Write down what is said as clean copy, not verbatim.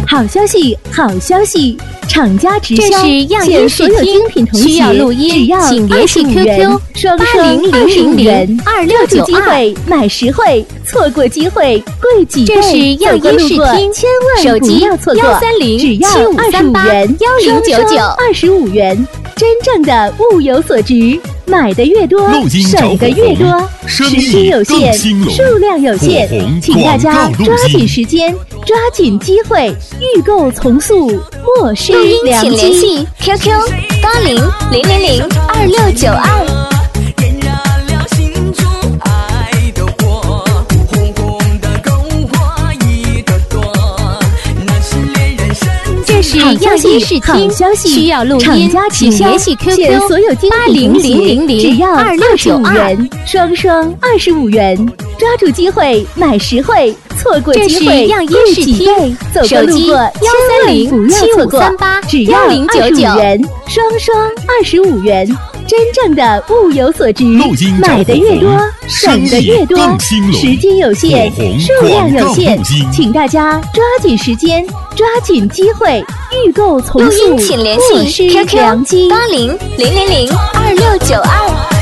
好消息，好消息！厂家直销， 这是样音试听，需要录音，请联系 QQ 800025元，269机会买10会，错过机会贵几倍。 这是样音试听， 千万手机不要错过 130 只要25元 1099 25元，真正的物有所值。买的越多，省的越多，时间有限，数量有限，请大家抓紧时间，抓紧机会，预购从速，莫失良机。 请联系 QQ8000002692。这是样音试听，需要录音，请联系 QQ 800000 只要25元，双双25元，抓住机会买10会，错过机会贵几倍。走过路过千万不要错过，只要25元，双双25元，真正的物有所值。买的越多，省的越多，时间有限，数量有限，请大家抓紧时间，抓紧机会，预购从速， 请联系 QQ 8000002692。